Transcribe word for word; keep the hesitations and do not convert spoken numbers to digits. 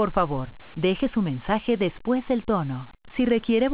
Por favor, deje su mensaje después del tono. Si requiere